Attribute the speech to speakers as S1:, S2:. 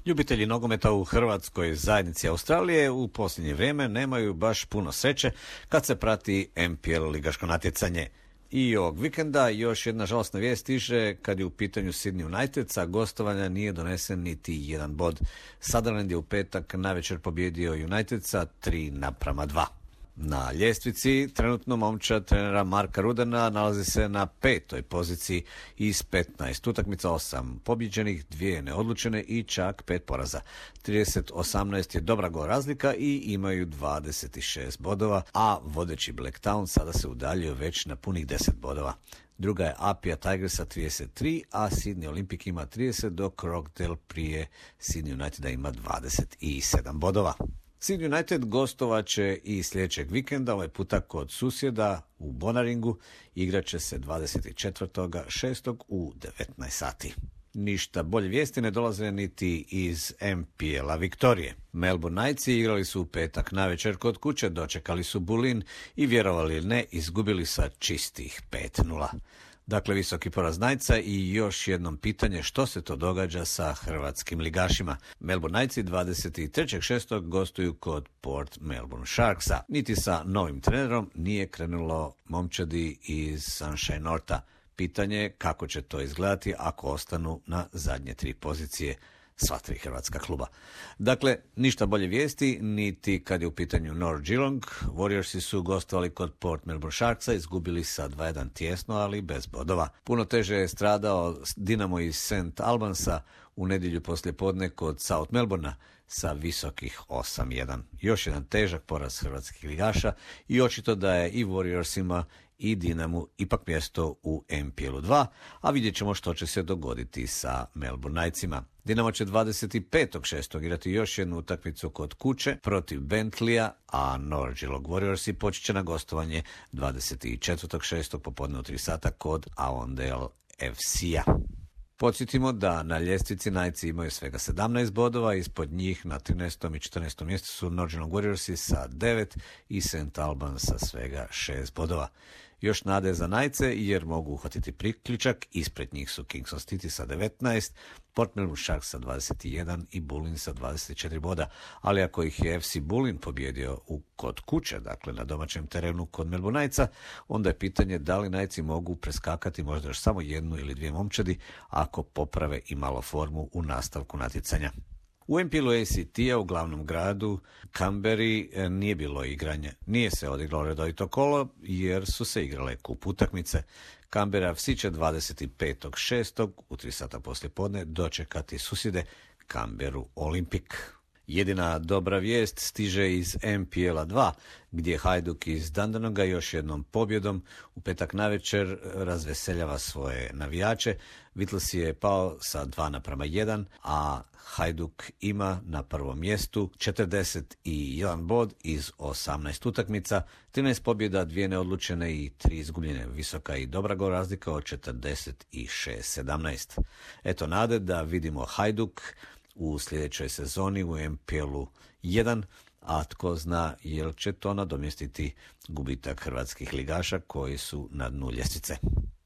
S1: Ljubitelji nogometa u Hrvatskoj zajednici Australije u posljednje vrijeme nemaju baš puno sreće kad se prati MPL ligaško natjecanje. I ovog vikenda još jedna žalosna vijest stiže kad je u pitanju Sydney United, sa gostovanja nije donesen niti jedan bod. Sutherland je u petak navečer pobjedio United sa 3:2. Na ljestvici trenutno momčad trenera Marka Rudana nalazi se na 5. poziciji iz 15 utakmica, 8 pobjeđenih, 2 neodlučene i čak 5 poraza. 30-18 je dobra gol razlika i imaju 26 bodova, a vodeći Blacktown sada se udaljio već na punih 10 bodova. Druga je Apia Tigers sa 33, a Sydney Olympic ima 30, dok Rockdale prije Sydney Uniteda ima 27 bodova. Sydney United gostovaće i sljedećeg vikenda, ovaj puta kod susjeda u Bonaringu, igrat će se 24.6. u 19 sati. Ništa bolje vijesti ne dolaze niti iz MPL-a Viktorije. Melbourne Knightsi igrali su u petak navečer kod kuće, dočekali su Bulin i vjerovali ili ne, izgubili sa čistih 5:0. Dakle, visoki poraz Knightsa i još jednom pitanje što se to događa sa hrvatskim ligašima. Melbourne Knightsi 23.6. gostuju kod Port Melbourne Sharksa. Niti sa novim trenerom nije krenulo momčadi iz Sunshine Northa. Pitanje je kako će to izgledati ako ostanu na zadnje 3 pozicije sva 3 hrvatska kluba. Dakle, ništa bolje vijesti, niti kad je u pitanju North Geelong. Warriorsi su gostovali kod Port Melbourne Sharksa, izgubili sa 2:1 tjesno, ali bez bodova. Puno teže je stradao Dinamo iz St. Albansa u nedjelju poslijepodne kod South Melbournea sa visokih 8:1. Još jedan težak poraz hrvatskih ligaša i očito da je i Warriorsima i Dinamu ipak mjesto u MPL-u 2, a vidjet ćemo što će se dogoditi sa Melbourne Knightsima. Dinamo će 25.6. igrati još jednu utakmicu kod kuće protiv Bentleya, a North Geelong Warriorsi počet će na gostovanje 24.6. popodne u 3 sata kod Avondale FC-a. Podsjetimo da na ljestvici Knightsi imaju svega 17 bodova, ispod njih na 13. i 14. mjestu su North Geelong Warriorsi sa 9 i St. Albans sa svega 6 bodova. Još nade za Knightse jer mogu uhvatiti priključak, ispred njih su Kingston City sa 19, Port Melbourne Sharks sa 21 i Bulin sa 24 boda, ali ako ih je FC Bulin pobjedio kod kuće, dakle na domaćem terenu kod Melbourne Knightsa, onda je pitanje da li Knightsi mogu preskakati možda još samo 1 ili 2 momčadi ako poprave i malo formu u nastavku natjecanja. U MPL-u ACT-a u glavnom gradu Canberri nije bilo igranja. Nije se odigralo redovito kolo jer su se igrale kup utakmice. Canberra FC će 25.6. u 3 sata poslijepodne dočekati susjede Canberru Olympic. Jedina dobra vijest stiže iz MPL-a 2, gdje Hajduk iz Dandenonga još jednom pobjedom u petak navečer razveseljava svoje navijače. Whittlesey je pao sa 2:1, a Hajduk ima na prvom mjestu 41 bod iz 18 utakmica, 13 pobjeda, 2 neodlučene i 3 izgubljene. Visoka i dobra gol razlika od 46-17. Eto nade da vidimo Hajduk u sljedećoj sezoni u MPL-u 1, a tko zna jel će to nadomjestiti gubitak hrvatskih ligaša koji su na dnu ljestvice.